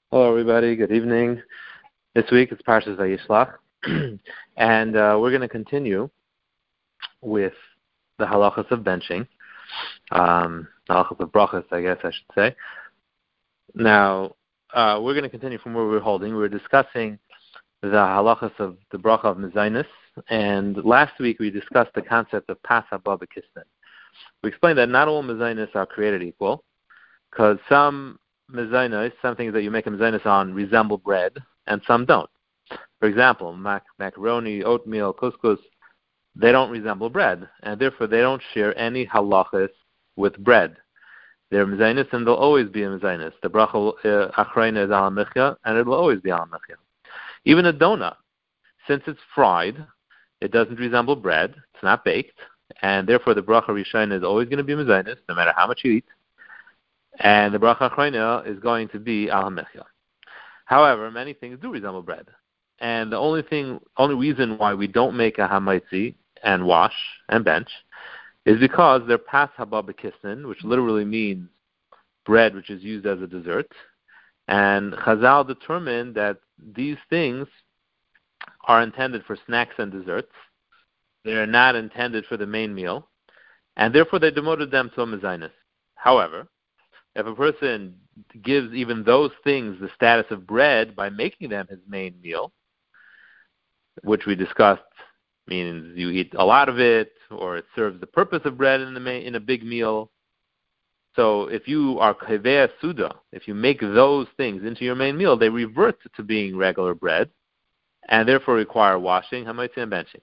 Hello, everybody. Good evening. This week it's Parshas Vayishlach, and we're going to continue with the halachas of benching, halachas of brachas, I guess I should say. Now, we're going to continue from where we were holding. We were discussing the halachas of the bracha of mezainis, and last week we discussed the concept of pas haba b'kisnin. We explained that not all mezainis are created equal, because some mezainis, some things that you make a mezainis on, resemble bread, and some don't. For example, macaroni, oatmeal, couscous, they don't resemble bread, and therefore they don't share any halachas with bread. They're mezainis, and they'll always be a mezainis. The bracha achrayna is al michya, and it will always be al michya. Even a donut, since it's fried, it doesn't resemble bread. It's not baked, and therefore the bracha rishayna is always going to be mezainis, no matter how much you eat. And the bracha achrayna is going to be al michya. However, many things do resemble bread. And the only reason why we don't make a hamaitzi and wash and bench is because they're pas haba b'kisnin, which literally means bread which is used as a dessert. And Chazal determined that these things are intended for snacks and desserts. They're not intended for the main meal. And therefore they demoted them to a mezainis. However, if a person gives even those things the status of bread by making them his main meal, which we discussed means you eat a lot of it, or it serves the purpose of bread in a big meal. So if you are kaveh suda, if you make those things into your main meal, they revert to being regular bread, and therefore require washing, hamaitzi, and benching.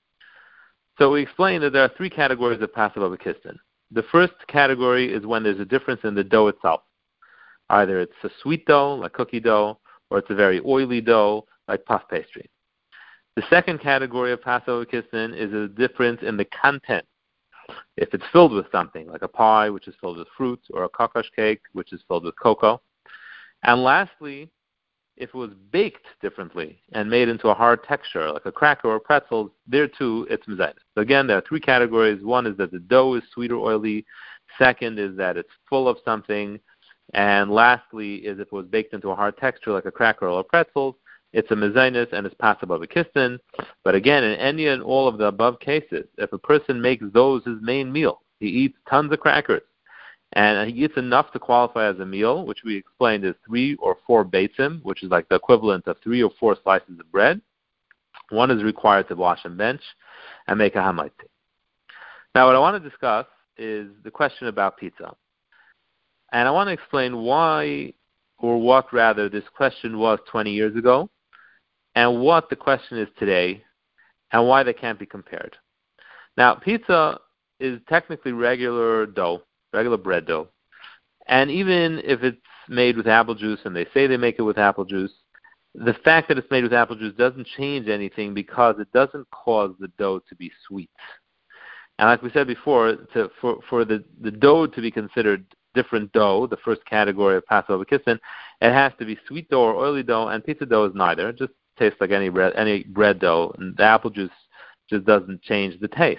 So we explained that there are three categories of pas haba b'kisnin. The first category is when there's a difference in the dough itself. Either it's a sweet dough, like cookie dough, or it's a very oily dough, like puff pastry. The second category of pas haba b'kisnin is a difference in the content. If it's filled with something, like a pie, which is filled with fruit, or a kakash cake, which is filled with cocoa. And lastly, if it was baked differently and made into a hard texture, like a cracker or pretzels, there too, it's mezainis. So again, there are three categories. One is that the dough is sweet or oily. Second is that it's full of something. And lastly is if it was baked into a hard texture, like a cracker or pretzels, it's a mezainis and it's pas haba b'kisnin. But again, in any and all of the above cases, if a person makes those his main meal, he eats tons of crackers, and he eats enough to qualify as a meal, which we explained is 3 or 4 beitzim, which is like the equivalent of 3 or 4 slices of bread. One is required to wash and bench and make a hamaitzi. Now, what I want to discuss is the question about pizza. And I want to explain why, or what rather, this question was 20 years ago, and what the question is today, and why they can't be compared. Now, pizza is technically regular dough, regular bread dough. And even if it's made with apple juice, and they say they make it with apple juice, the fact that it's made with apple juice doesn't change anything because it doesn't cause the dough to be sweet. And like we said before, for the dough to be considered different dough, the first category of pas haba b'kisnin, it has to be sweet dough or oily dough, and pizza dough is neither. It just tastes like any bread dough, and the apple juice just doesn't change the taste.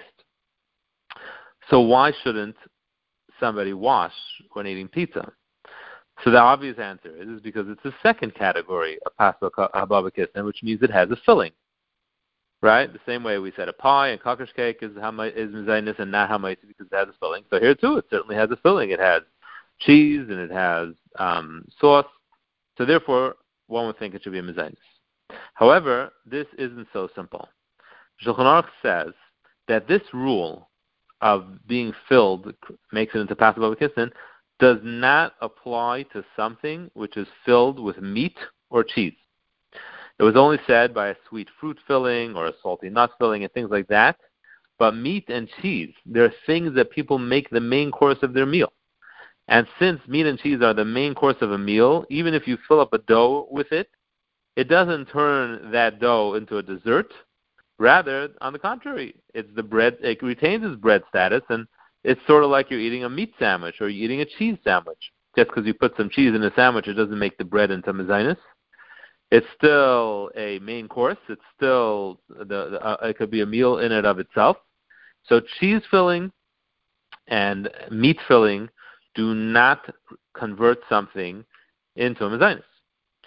So why shouldn't somebody wash when eating pizza? So the obvious answer is because it's the second category of pas haba b'kisnin, which means it has a filling. Right? The same way we said a pie and kakash cake is mezainis and not hamaitzi because it has a filling. So here too, it certainly has a filling. It has cheese and it has sauce. So therefore, one would think it should be a mezainis. However, this isn't so simple. Shulchan Aruch says that this rule of being filled makes it into pas haba b'kisnin does not apply to something which is filled with meat or cheese. It was only said by a sweet fruit filling or a salty nut filling and things like that. But meat and cheese, they're things that people make the main course of their meal. And since meat and cheese are the main course of a meal, even if you fill up a dough with it, it doesn't turn that dough into a dessert. Rather, on the contrary, it's the bread. It retains its bread status, and it's sort of like you're eating a meat sandwich or you're eating a cheese sandwich. Just because you put some cheese in a sandwich, it doesn't make the bread into mezainis. It's still a main course. It's still it could be a meal in and of itself. So cheese filling and meat filling do not convert something into a mezainis.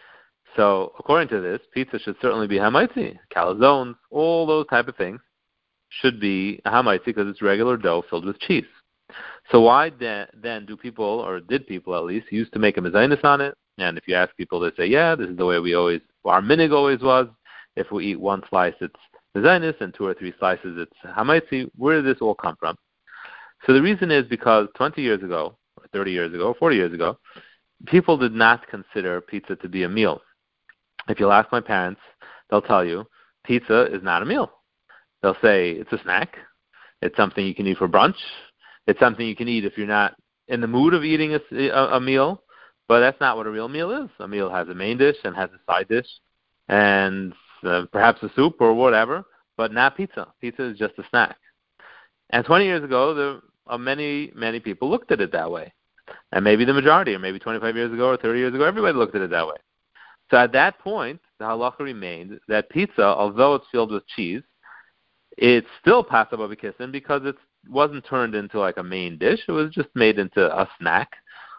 So according to this, pizza should certainly be hamaitzi. Calzones, all those type of things should be hamaitzi because it's regular dough filled with cheese. So why then do people, or did people at least, used to make a mezainis on it? And if you ask people, they say, yeah, this is the way our minig always was. If we eat one slice, it's mezainis, and 2 or 3 slices, it's hamaitzi. Where did this all come from? So the reason is because 20 years ago, or 30 years ago, 40 years ago, people did not consider pizza to be a meal. If you'll ask my parents, they'll tell you, pizza is not a meal. They'll say it's a snack. It's something you can eat for brunch. It's something you can eat if you're not in the mood of eating a meal, but that's not what a real meal is. A meal has a main dish and has a side dish and perhaps a soup or whatever, but not pizza. Pizza is just a snack. And 20 years ago, many, many people looked at it that way. And maybe the majority, or maybe 25 years ago or 30 years ago, everybody looked at it that way. So at that point, the halacha remained that pizza, although it's filled with cheese, it's still passable b'kissin because it wasn't turned into like a main dish. It was just made into a snack.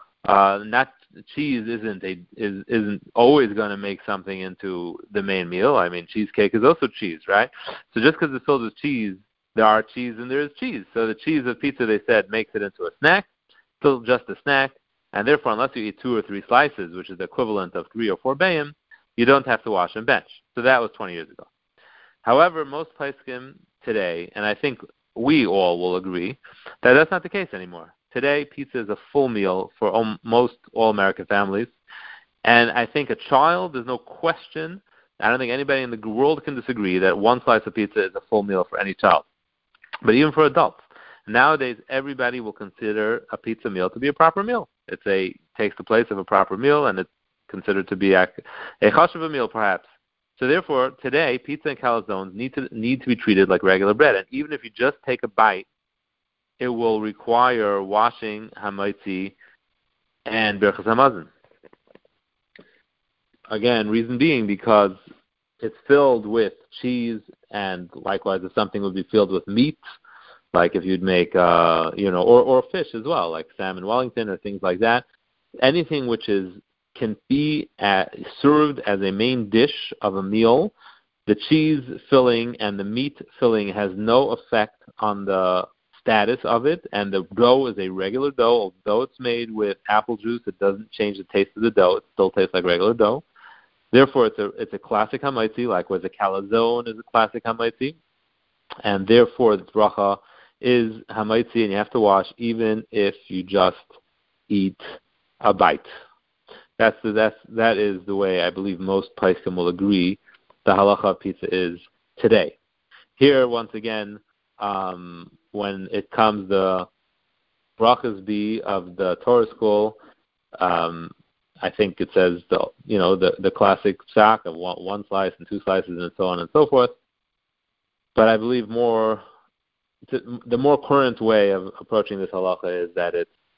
Cheese isn't always going to make something into the main meal. I mean, cheesecake is also cheese, right? So just because it's filled with cheese, there are cheese and there is cheese. So the cheese of pizza, they said, makes it into a snack, still just a snack, and therefore, unless you eat 2 or 3 slices, which is the equivalent of 3 or 4 bayim, you don't have to wash and bench. So that was 20 years ago. However, most poskim today, and I think we all will agree, that that's not the case anymore. Today, pizza is a full meal for most all-American families, and I think a child, there's no question, I don't think anybody in the world can disagree that 1 slice of pizza is a full meal for any child. But even for adults, nowadays everybody will consider a pizza meal to be a proper meal. Takes the place of a proper meal, and it's considered to be a chashuv meal, perhaps. So therefore, today, pizza and calzones need to be treated like regular bread. And even if you just take a bite, it will require washing hamaitzi and berachas hamazon. Again, reason being because it's filled with cheese, and likewise, if something would be filled with meat, like if you'd make, or fish as well, like salmon Wellington or things like that, anything which can be served as a main dish of a meal, the cheese filling and the meat filling has no effect on the status of it, and the dough is a regular dough. Although it's made with apple juice, it doesn't change the taste of the dough. It still tastes like regular dough. Therefore, it's a classic hamaitzi, likewise a calzone is a classic hamaitzi, and therefore the bracha is hamaitzi, and you have to wash even if you just eat a bite. That is the way I believe most poskim will agree the halacha of pizza is today. Here, once again, when it comes the brachas be of the Torah school, I think it says the classic psak of 1 slice and 2 slices and so on and so forth. But I believe the more current way of approaching this halacha is that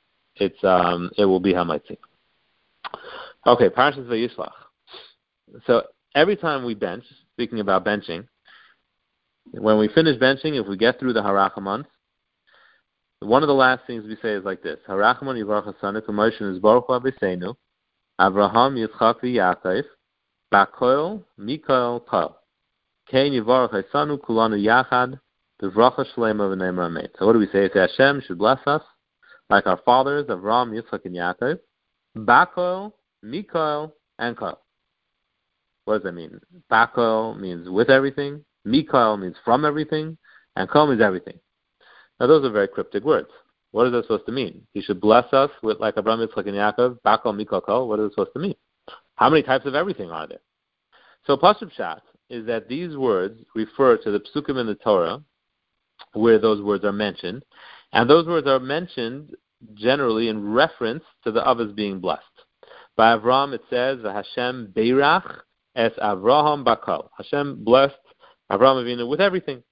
it will be hamaitzi. Okay, Parashas Vayishlach. So every time we bench, speaking about benching, when we finish benching, if we get through the Harachamon, one of the last things we say is like this: Harachamon Yivarach Hasanu K'Moshe Nizbaruch Aviseinu Avraham Yitzchak v'Yaakov Bakoil Mikoil Kol Kein Yivarach Hasanu Kulanu Yachad B'Vracha Shlema V'Neimar Amen. So what do we say? It's Hashem should bless us like our fathers Avraham, Yitzchak, and Yaakov. Bakoil, Mikoil, and Kol. What does that mean? Bakoil means with everything. Mikoil means from everything, and Kol means everything. Now, those are very cryptic words. What is that supposed to mean? He should bless us with like Abraham, Yitzchak, and Yaakov, Bakoil, Mikoil, Kol. What is it supposed to mean? How many types of everything are there? So, Pashup Pshat is that these words refer to the psukim in the Torah where those words are mentioned, and those words are mentioned generally in reference to the others being blessed. By Avraham, it says, Hashem beirach es Avraham bakal. Hashem blessed Avraham Avinu with everything.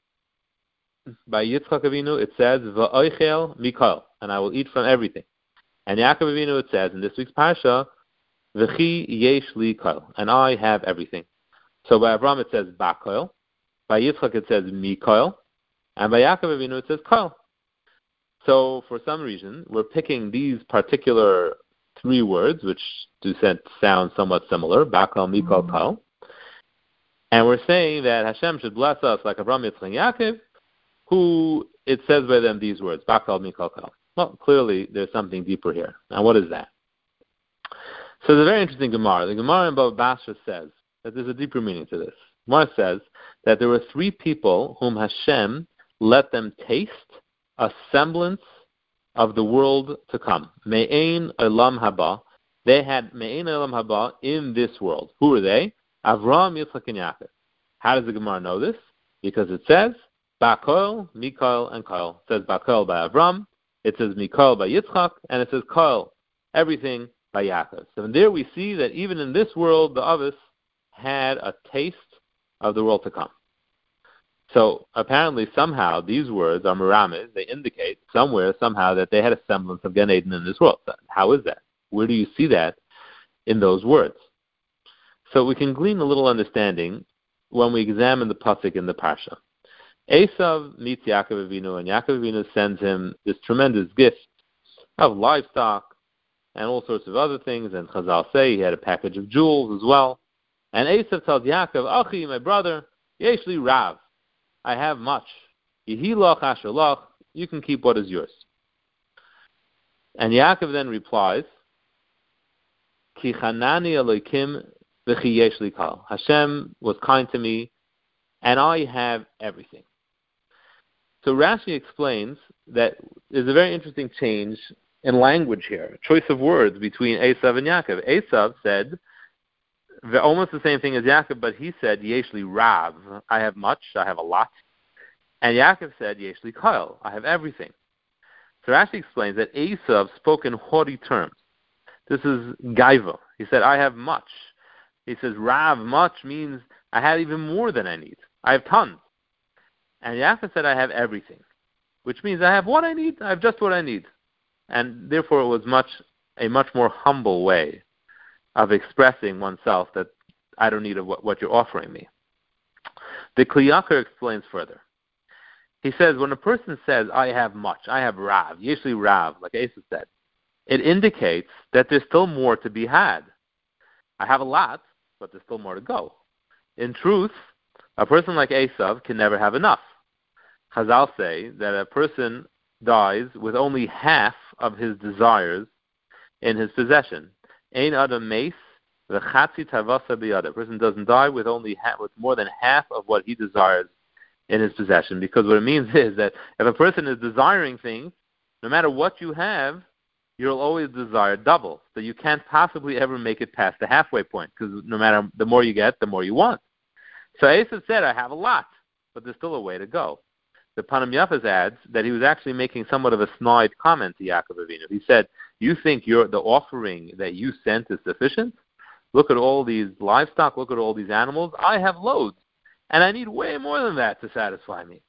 By Yitzchak Avinu, it says, V'oichel mikal, and I will eat from everything. And Yaakov Avinu, it says, in this week's Parsha, V'chi yesh li kal, and I have everything. So by Avraham, it says bakal. By Yitzchak, it says mikal. And by Yaakov Avinu, it says kal. So for some reason, we're picking these particular three words, which do sound somewhat similar, Bakal, Mikal, Kal. And we're saying that Hashem should bless us like Avraham, Yitzchak, and Yaakov, who it says by them these words, Bakal, Mikal, Kal. Well, clearly there's something deeper here. Now, what is that? So there's a very interesting Gemara. The Gemara in Bava Basra says that there's a deeper meaning to this. Gemara says that there were three people whom Hashem let them taste a semblance of the world to come. Me'ein Olam Haba. They had Me'ein Olam Haba in this world. Who are they? Avraham, Yitzchak, and Yaakov. How does the Gemara know this? Because it says Bakol, Mikal, and Kal. It says Bakol by Avram, it says Mikal by Yitzchak, and it says Kal, everything by Yaakov. So there we see that even in this world, the Avos had a taste of the world to come. So apparently somehow these words are merames. They indicate somewhere, somehow, that they had a semblance of Gan Eden in this world. How is that? Where do you see that in those words? So we can glean a little understanding when we examine the pasuk in the parsha. Esav meets Yaakov Avinu, and Yaakov Avinu sends him this tremendous gift of livestock and all sorts of other things. And Chazal say he had a package of jewels as well. And Esav tells Yaakov, Achi, my brother, Yeshli Rav, I have much. Yehilach asherlach, you can keep what is yours. And Yaakov then replies, Ki chanani Elokim v'chi yeshli kal. Hashem was kind to me, and I have everything. So Rashi explains that there's a very interesting change in language here, a choice of words between Esav and Yaakov. Esav said almost the same thing as Yaakov, but he said, Yeshli Rav, I have much, I have a lot. And Yaakov said, Yeshli Kal, I have everything. So Rashi explains that Esav spoke in haughty terms. This is Gaiva. He said, I have much. He says, Rav, much means I have even more than I need. I have tons. And Yaakov said, I have everything, which means I have what I need. I have just what I need. And therefore it was a much more humble way of expressing oneself that I don't need what you're offering me. The Kli Yakar explains further. He says, when a person says, I have much, I have Rav, usually Rav, like Esav said, it indicates that there's still more to be had. I have a lot, but there's still more to go. In truth, a person like Esav can never have enough. Chazal say that a person dies with only half of his desires in his possession. Ein adam meis v'chatzi tavasa biyada. A person doesn't die with with more than half of what he desires in his possession. Because what it means is that if a person is desiring things, no matter what you have, you'll always desire double. So you can't possibly ever make it past the halfway point, because no matter the more you get, the more you want. So Esav said, I have a lot, but there's still a way to go. The Panim Yafas adds that he was actually making somewhat of a snide comment to Yaakov Avinu. He said, you think the offering that you sent is sufficient? Look at all these livestock, look at all these animals. I have loads, and I need way more than that to satisfy me.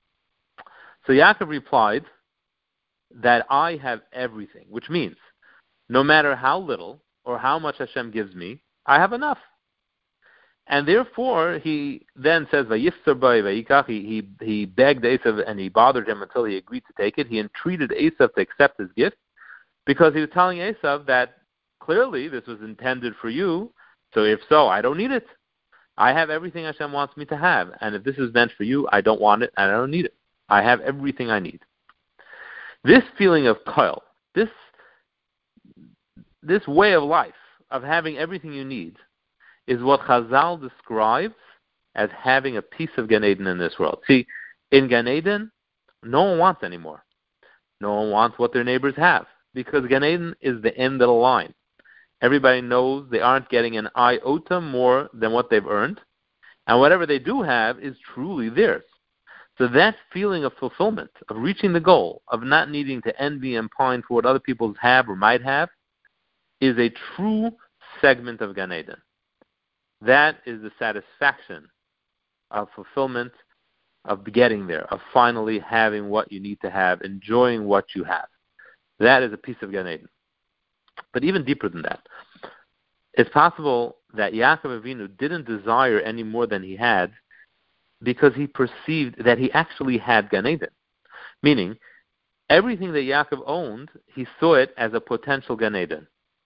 So Yaakov replied that I have everything, which means no matter how little or how much Hashem gives me, I have enough. And therefore, he then says, Vayiftar bay vayikach, he begged Esav and he bothered him until he agreed to take it. He entreated Esav to accept his gift because he was telling Esav that clearly this was intended for you, so if so, I don't need it. I have everything Hashem wants me to have, and if this is meant for you, I don't want it and I don't need it. I have everything I need. This feeling of kol, this way of life, of having everything you need, is what Chazal describes as having a piece of Gan Eden in this world. See, in Gan Eden, no one wants anymore. No one wants what their neighbors have, because Gan Eden is the end of the line. Everybody knows they aren't getting an iota more than what they've earned, and whatever they do have is truly theirs. So that feeling of fulfillment, of reaching the goal, of not needing to envy and pine for what other people have or might have, is a true segment of Gan Eden. That is the satisfaction of fulfillment, of getting there, of finally having what you need to have, enjoying what you have. That is a piece of Gan Eden. But even deeper than that, it's possible that Yaakov Avinu didn't desire any more than he had because he perceived that he actually had Gan Eden. Meaning, everything that Yaakov owned, he saw it as a potential Gan Eden.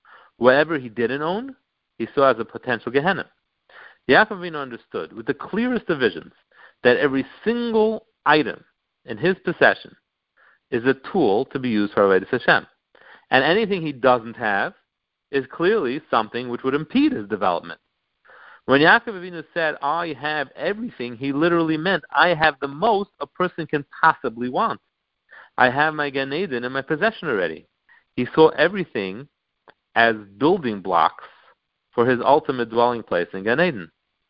whatever he didn't own, he saw as a potential Gehenna. Yaakov Avinu understood with the clearest of visions that every single item in his possession is a tool to be used for Avodas Hashem. And anything he doesn't have is clearly something which would impede his development. When Yaakov Avinu said, I have everything, he literally meant, I have the most a person can possibly want. I have my Gan Eden in my possession already. He saw everything as building blocks for his ultimate dwelling place in Gan Eden.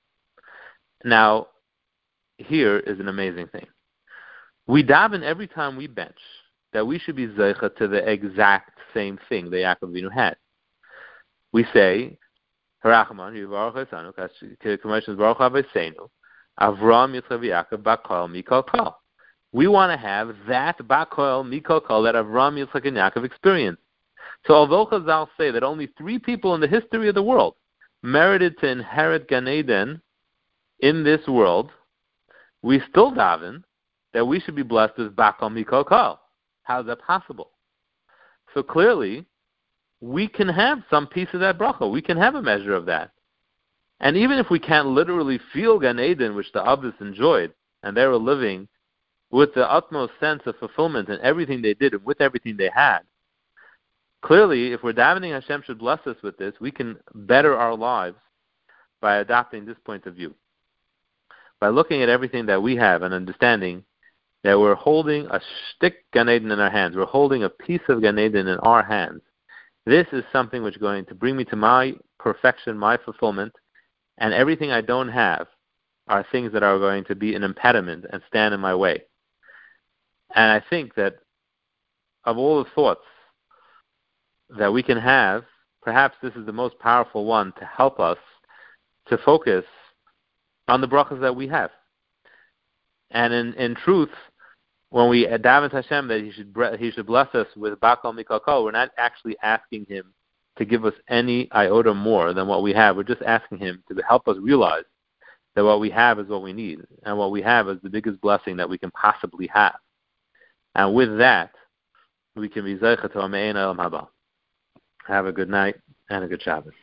Now, here is an amazing thing. We daven every time we bench that we should be zeicha to the exact same thing that Yaakov Avinu had. We say, Harachman, Yivarach Esanu, Commissions Baruch Avesenu, Avram Yitzchak Yaakov Bakol Mikol Kol. We want to have that Bakol Mikol Kol that Avram, Yitzchak, and Yaakov experienced. So although Chazal say that only 3 people in the history of the world merited to inherit Gan Eden in this world, we still daven that we should be blessed with Bakol Mikol Kol. How is that possible? So clearly, we can have some piece of that bracha. We can have a measure of that. And even if we can't literally feel Gan Eden, which the Avos enjoyed, and they were living with the utmost sense of fulfillment in everything they did and with everything they had, clearly, if we're davening Hashem should bless us with this, we can better our lives by adopting this point of view. By looking at everything that we have and understanding that we're holding a shtick Gan Eden in our hands, we're holding a piece of Gan Eden in our hands, this is something which is going to bring me to my perfection, my fulfillment, and everything I don't have are things that are going to be an impediment and stand in my way. And I think that of all the thoughts that we can have, perhaps this is the most powerful one to help us to focus on the brachas that we have. And in truth, when we daven to Hashem that He should bless us with Bakol Mikol Kol, we're not actually asking Him to give us any iota more than what we have. We're just asking Him to help us realize that what we have is what we need, and what we have is the biggest blessing that we can possibly have. And with that, we can be zeicha to Amein Elam Haba. Have a good night and a good Shabbos.